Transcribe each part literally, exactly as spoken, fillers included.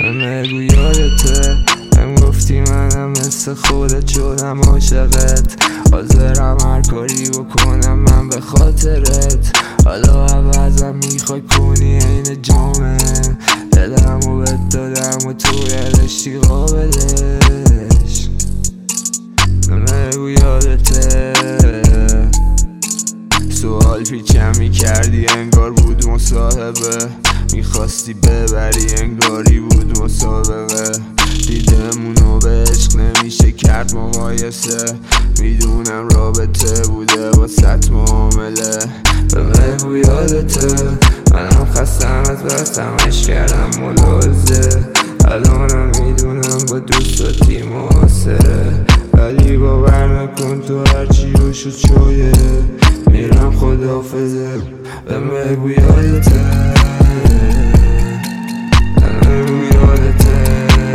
بگو یادته هم گفتی منم مثل خودت شدم عاشقت، حاضرم هر کاری بکنم من به خاطرت. حالا عوضم میخوای کنی عین جامه، دلمو بهت دادم و تو یادشی قابلش. بگو یادته سوال پیچم میکردی انگار بود مصاحبه، میخواستی ببری انگاری بود مسابقه. دیدمونو به عشق نمیشه کرد مقایسه، میدونم رابطه بوده با ست معامله. بگو یادته منم خستم از بستم عشق کردم ملاحظه، الانم میدونم با دوستاتی معاصره، ولی باور نکن تو هرچی رو شد شویه میرم خداحافظه. بگو یادته بگو یادته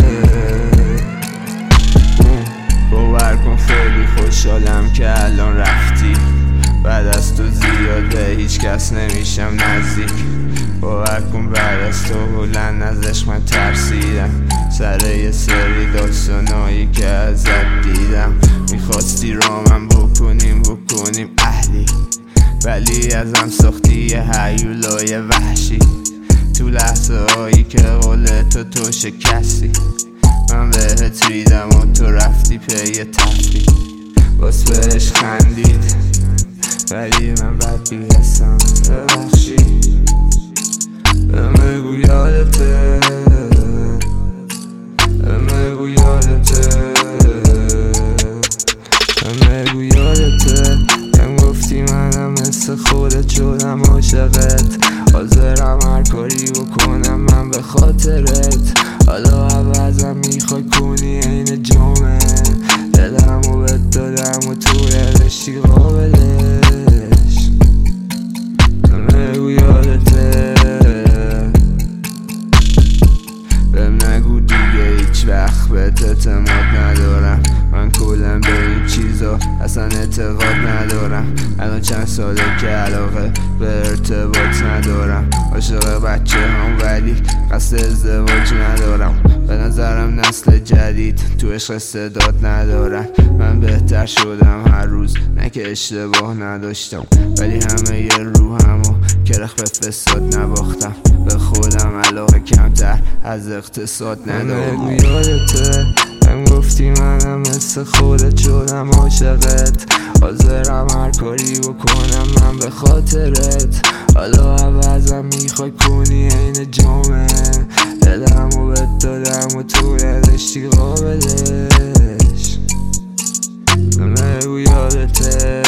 باور کن خیلی خوشحالم که الان رفتی، بعد از تو زیاده هیچ کس نمیشم نزدیک. باور کن بعد از تو بلند از عشق من ترسیدم، سر یه سری داستانایی که ازت دیدم. میخواستی رامم بکنیم بکنیم اهلی، ولی ازم ساختی یه هیولای وحشی. تو لحظه هایی که قول تو تو شکستی، من بهت ریدم و تو رفتی پی تفریح. باز بهش خندید ولی من بد بیرستم ببخشی. بگو یادته بگو یادته بگو یادته هم گفتی منم مثل خودت شدم عاشقت، حاضرم هر کاری بکنم من به خاطرت. حالا عوضم میخوای کنی عین جامه، دلمو بهت دادم و تو یادشی قابلش. بگو یادته بهم نگو دیگه هیچ وقت بهت اعتماد ندارم، من کلن به این چیزا اصلا اعتقاد ندارم. الان چند ساله که علاقه به ارتباط ندارم، عاشق بچه هم ولی قصد ازدواج ندارم. به نظرم نسل جدید تو عشق استعداد ندارم، من بهتر شدم هر روز نه که اشتباه نداشتم، ولی همه یه روحمو کرخ به فساد نباختم. به خودم علاقه کمتر از اقتصاد ندارم. بگو یادته هم گفتی منم مثل خودت شدم عاشقت، حاضرم هر کاری بکنم من به خاطرت. حالا عوضم میخوای کنی عین جامه، دلمو بهت دادم و تو یادشی قابلش. بگو یادته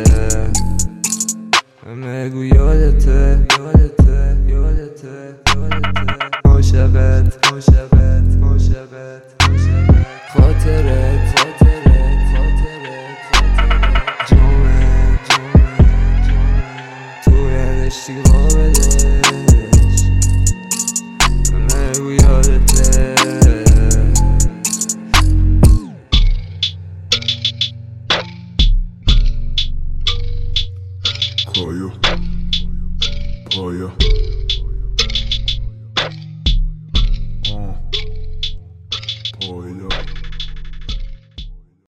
بگو یادته یادته یادته عاشقت عاشقت عاشقت خاطرت خاطرت خاطرت جامه جامه تو یادشی قابلش. بگو یادته پایا پایا آه پایا